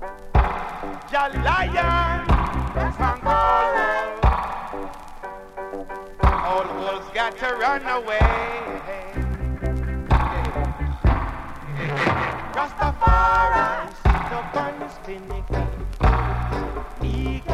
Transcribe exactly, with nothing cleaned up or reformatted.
Jah lion and gold. All wolves got to run away. Rastafari sit up on his pinnacle. He